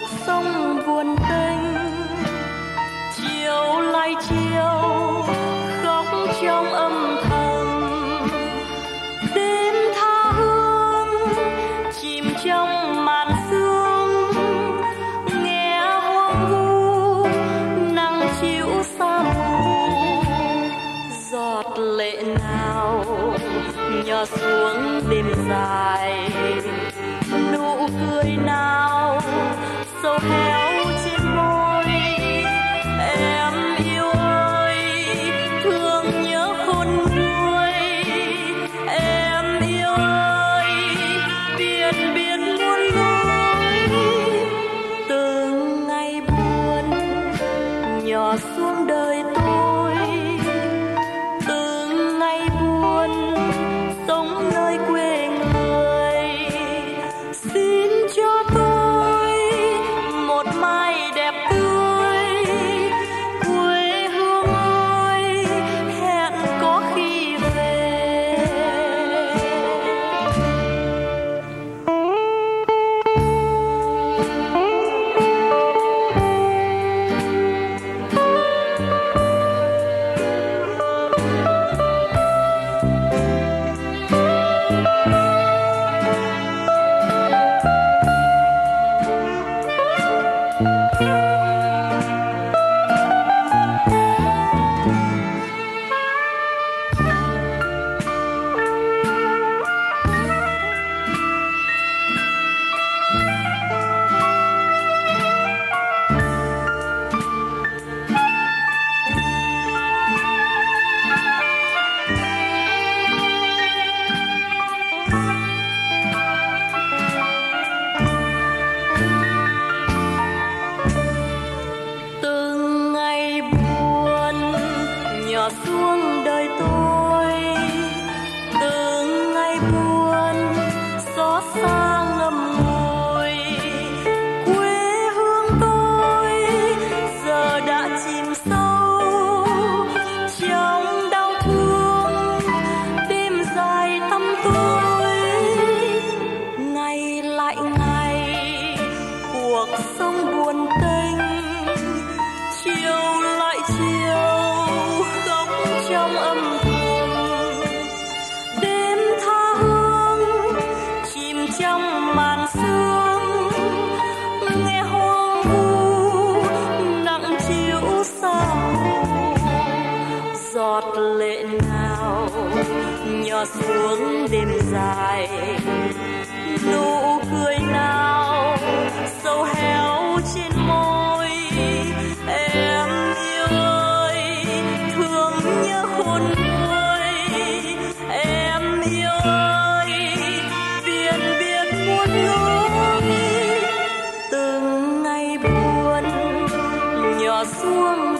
sông buồn tênh, chiều lại chiều khóc trong âm thầm. Đêm tha hương chìm trong màn sương, nghe hoang vu nắng chiếu xa mù. Giọt lệ nào nhỏ xuống đêm dài, nụ cười nào sâu héo trên môi. Em yêu ơi, thương nhớ khôn nguôi. Em yêu ơi, biển biển muôn lối. Từng ngày buồn nhỏ xuống đời tôi, từng ngày buồn sống nơi quê người. Xin cho tôi một mai đẹp tươi, quê hương ơi, hẹn có khi về. Từng ngày buồn nhỏ xuống đời tôi, từng ngày buồn xót xa ngậm ngùi. Quê hương tôi giờ đã chìm sâu trong đau thương, đêm dài tăm tối. Ngày lại ngày cuộc sống buồn tênh, chiều lại chiều khóc trong âm thầm. Đêm tha hương chìm trong màn sương, nghe hoang vu nặng chiếu xa mù. Giọt lệ nào nhỏ xuống đêm dài, nụ cười nào sâu héo trên môi. Em yêu ơi, thương nhớ khôn nguôi. Em yêu ơi, biển biển muôn lối. Từng ngày buồn nhỏ xuống